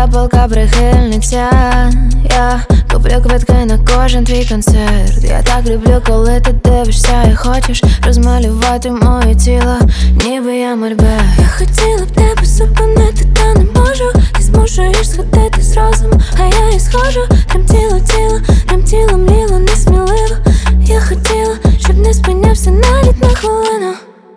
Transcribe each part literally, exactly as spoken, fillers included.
я палка прихильниця. Я куплю квитки на кожен твій концерт. Я так люблю, коли ти дивишся і хочеш розмалювати моє тіло, ніби я мольберт. Я хотіла б тебе зупинити, та не можу. Ти змушуєш сходити з розуму, а я і схожу. Тремтіло тіло, тремтіло, мліло, несміливо. Я хотіла, щоб не спинявся навіть на хвилину.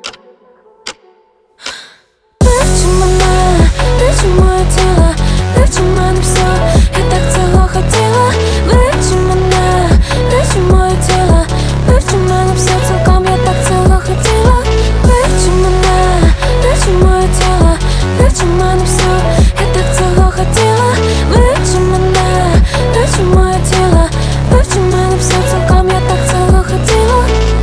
Вивчи мене, вивчи моє тіло, вивчи мене все, я так цього хотіла. Вивчи мене, вивчи моє тіло, вивчи мене все цілком, я так цього хотіла. Вивчи мене, вивчи моє тіло, вивчи мене все, я так цього хотіла. Вивчи мене, вивчи моє тіло, вивчи мене все цілком, я так цього хотіла.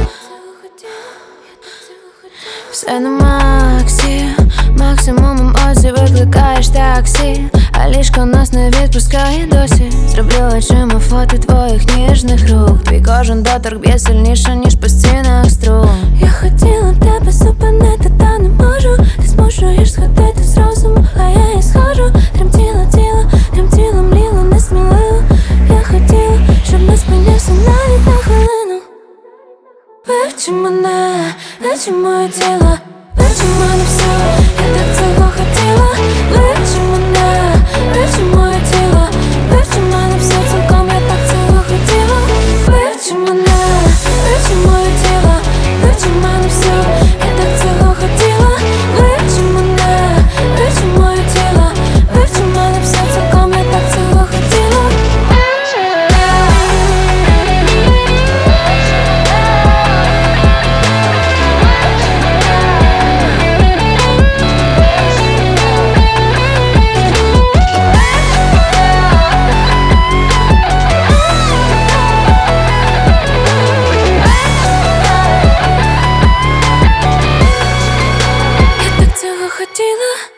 Все на максі, максимумом оці викликаєш таксі, а ліжко нас не відпускає досі. Зроблю очима фото твоїх ніжних рук. Твій кожен доторк б'є сильніше, ніж по стінах струн. Я хотіла б тебе зупинити, та не можу. Ти змушуєш сходити з розуму, а я і схожу. Тремтіло тіло, тремтіло, мліло, несміливо. Я хотіла, щоб не спинявся навіть на хвилину. Вивчи мене, вивчи моє тіло, вивчи мене все, я так цього хотіла. Вивчи мене, вивчи моє тіло, вивчи мене все цілком, я так цього хотіла. Вивчи мене, вивчи моє тіло, вивчи мене все, я так цього хотіла. Вивчи мене, вивчи моє тіло, вивчи мене все цілком, я так цього хотіла. Я так цього хотіла.